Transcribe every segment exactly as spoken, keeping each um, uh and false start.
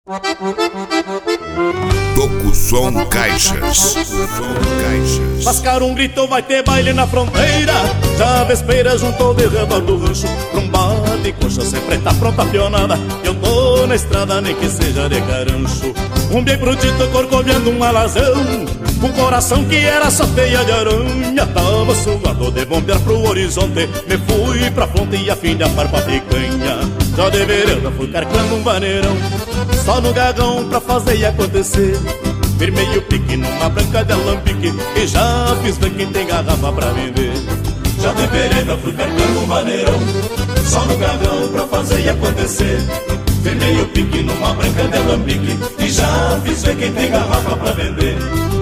Toco-som Caixas. Caixas. Lascar um grito, vai ter baile na fronteira. Já a vespeira juntou de redor do rancho. Trombada e coxa sempre tá pronta a pionada. Eu tô na estrada, nem que seja de carancho. Um bem prudito corcoviando um alazão. Um coração que era só teia de aranha. Tava suado de bombear pro horizonte. Me fui pra fronte e a fim de apar pra picanha. Já de vereda fui carcando um vaneirão. Só no gagão pra fazer e acontecer. Firmei o pique numa branca de alambique e já fiz ver quem tem garrafa pra vender. Já de vereda fui carcando um vaneirão. Só no gagão pra fazer e acontecer. Firmei o pique numa branca de alambique e já fiz ver quem tem garrafa pra vender.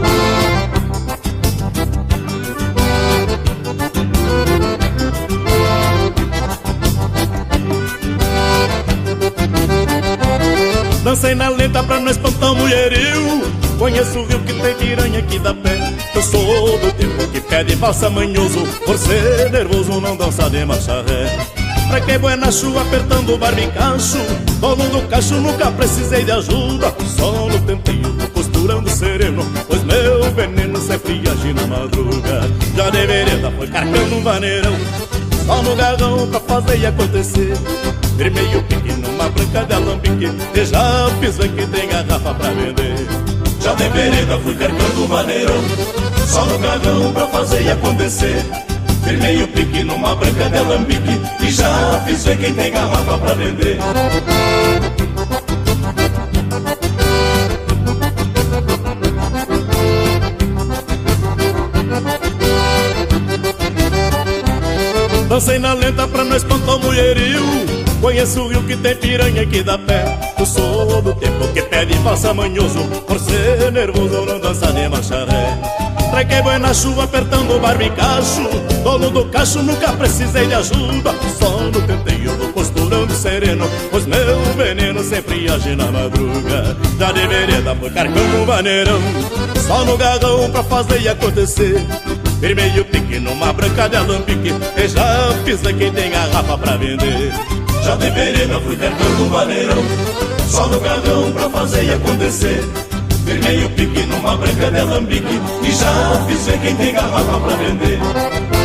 Dancei na lenta pra não espantar o mulherio. Conheço o rio que tem piranha aqui da pé. Eu sou do tempo que pede valsa manhoso. Por ser nervoso não dança de marcha ré. Pra que buena chuva apertando o barbicacho. Dono do cacho nunca precisei de ajuda. Só no tenteio tô costurando sereno. Pois meu veneno sempre age na madruga. Já de vereda foi carcando um vaneirão. Só no garrão pra fazer e acontecer. Firmei o pique numa branca de alambique e já fiz ver que tem garrafa pra vender. Já de vereda fui carcando um vaneirão. Só no garrão pra fazer e acontecer. Firmei o pique numa branca de alambique e já fiz ver quem tem garrafa pra vender. Dancei na lenta pra não espantar o mulherio. Conheço o rio que tem piranha aqui da pé. Eu sou do tempo que pede valsa manhoso. Por ser nervoso não dança de marcha ré. Traquei boi na chuva apertando o barbicacho. Dono do cacho nunca precisei de ajuda. Só no tenteio vou costurando sereno. Pois meu veneno sempre age na madruga. Já de vereda foi carcando um vaneirão. Só no garrão pra fazer e acontecer. Firmei o pique numa branca de alambique e já fiz ver quem tem garrafa pra vender. Já de vereda fui carcando um vaneirão. Só no garrão pra fazer e acontecer. Firmei o pique numa branca de alambique e já fiz ver quem tem garrafa pra vender.